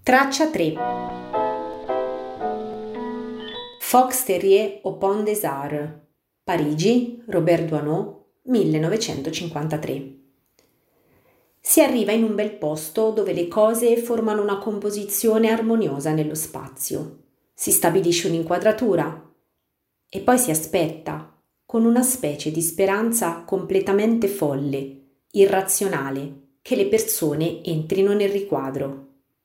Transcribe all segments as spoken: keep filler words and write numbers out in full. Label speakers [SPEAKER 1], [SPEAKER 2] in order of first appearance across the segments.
[SPEAKER 1] Traccia tre. Fox Terrier au Pont des Arts, Parigi, Robert Doisneau, millenovecentocinquantatré. Si arriva in un bel posto dove le cose formano una composizione armoniosa nello spazio. Si stabilisce un'inquadratura e poi si aspetta, con una specie di speranza completamente folle, irrazionale, che le persone entrino nel riquadro.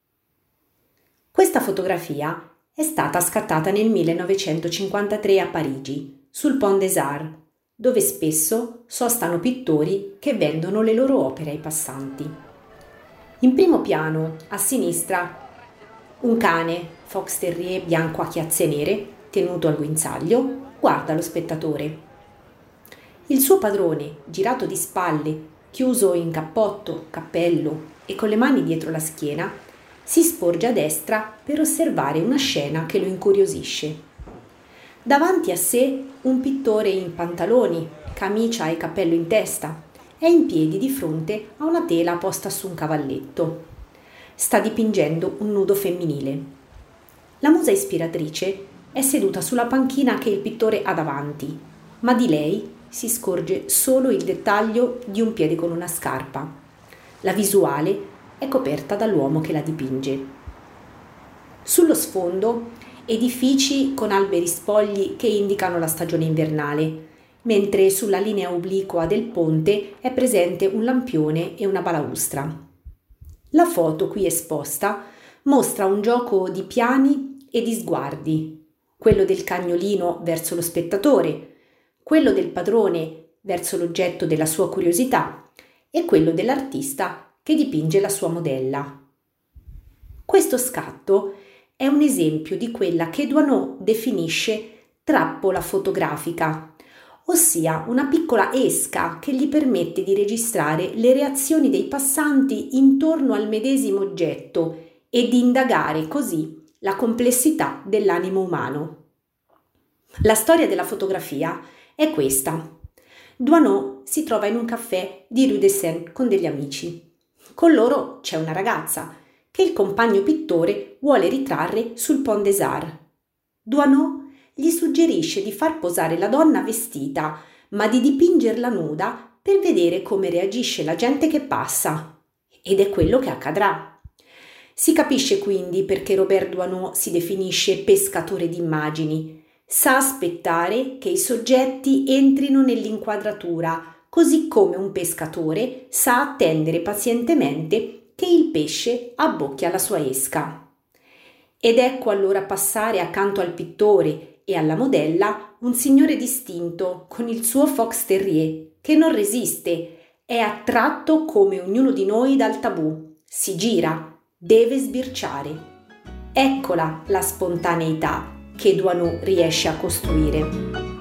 [SPEAKER 1] Questa fotografia è stata scattata nel millenovecentocinquantatré a Parigi, sul Pont des Arts, dove spesso sostano pittori che vendono le loro opere ai passanti. In primo piano, a sinistra, un cane, Fox Terrier bianco a chiazze nere, tenuto al guinzaglio, guarda lo spettatore. Il suo padrone, girato di spalle, chiuso in cappotto, cappello e con le mani dietro la schiena, si sporge a destra per osservare una scena che lo incuriosisce. Davanti a sé un pittore in pantaloni, camicia e cappello in testa è in piedi di fronte a una tela posta su un cavalletto. Sta dipingendo un nudo femminile. La musa ispiratrice è seduta sulla panchina che il pittore ha davanti, ma di lei si scorge solo il dettaglio di un piede con una scarpa. La visuale è coperta dall'uomo che la dipinge. Sullo sfondo, edifici con alberi spogli che indicano la stagione invernale, mentre sulla linea obliqua del ponte è presente un lampione e una balaustra. La foto qui esposta mostra un gioco di piani e di sguardi, quello del cagnolino verso lo spettatore, quello del padrone verso l'oggetto della sua curiosità e quello dell'artista che dipinge la sua modella. Questo scatto è un esempio di quella che Doisneau definisce trappola fotografica, ossia una piccola esca che gli permette di registrare le reazioni dei passanti intorno al medesimo oggetto e di indagare così la complessità dell'animo umano. La storia della fotografia è questa. Doisneau si trova in un caffè di Rue de Seine con degli amici. Con loro c'è una ragazza che il compagno pittore vuole ritrarre sul Pont des Arts. Doisneau gli suggerisce di far posare la donna vestita, ma di dipingerla nuda per vedere come reagisce la gente che passa. Ed è quello che accadrà. Si capisce quindi perché Robert Doisneau si definisce pescatore di immagini. Sa aspettare che i soggetti entrino nell'inquadratura, così come un pescatore sa attendere pazientemente che il pesce abbocchia la sua esca. Ed ecco allora passare accanto al pittore e alla modella un signore distinto con il suo Fox Terrier che non resiste, è attratto come ognuno di noi dal tabù, si gira, deve sbirciare. Eccola la spontaneità che Doisneau riesce a costruire.